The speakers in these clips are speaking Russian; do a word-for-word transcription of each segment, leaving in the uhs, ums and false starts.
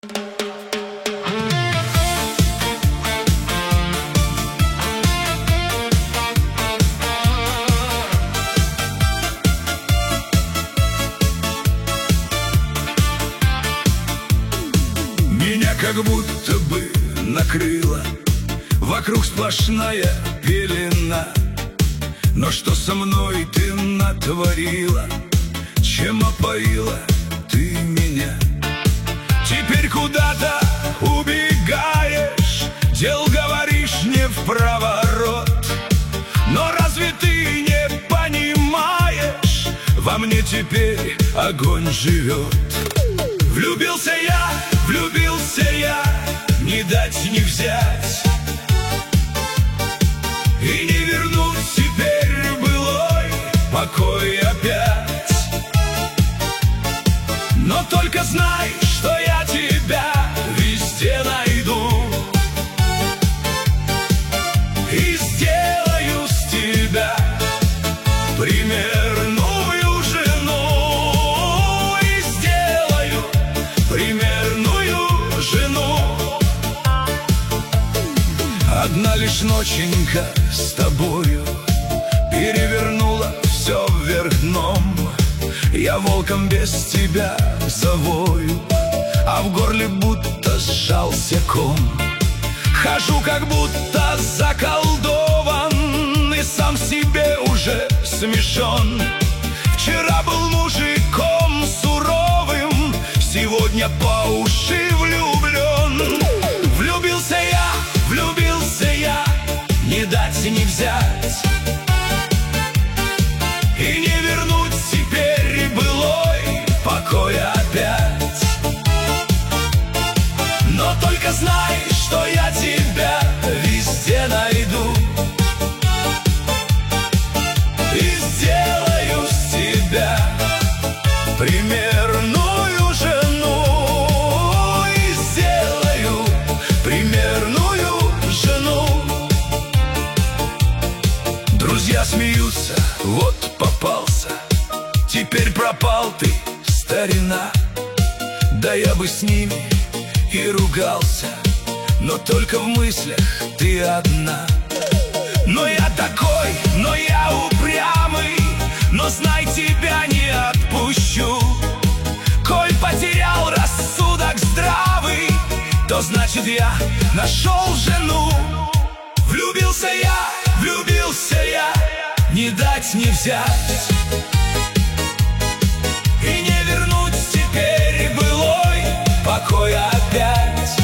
Меня как будто бы накрыло, вокруг сплошная пелена. Но что со мной ты натворила, чем опоила ты меня? Теперь куда-то убегаешь, дел говоришь не впроворот. Но разве ты не понимаешь, во мне теперь огонь живет? Влюбился я, влюбился я, не дать не взять, и не вернуть теперь былой покой опять. Но только знай, что я тебя везде найду и сделаю с тебя примерную жену, и сделаю примерную жену. Одна лишь ноченька с тобою перевернула все вверх дном. Я волком без тебя завою, а в горле будто сжался ком. Хожу как будто заколдован, и сам себе уже смешон. Вчера был мужиком суровым, сегодня по уши влюблен. Влюбился я, влюбился я, не дать не взять, и не вернуть теперь былой покой опять. Но только знай, что я тебя везде найду и сделаю с тебя примерную жену, и сделаю примерную жену. Друзья смеются, вот попался, теперь пропал ты, старина. Да я бы с ними и ругался, но только в мыслях ты одна. Но я такой, но я упрямый, но знай, тебя не отпущу. Коль потерял рассудок здравый, то значит я нашел жену. Влюбился я, влюбился я, не дать не взять, и не вернуть теперь былой покой опять.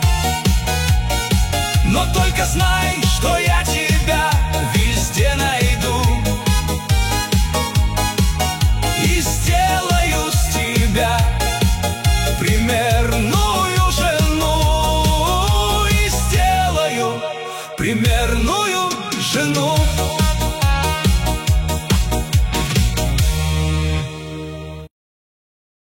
Но только знай, что я тебя везде найду и сделаю с тебя примерную жену, и сделаю примерную жену.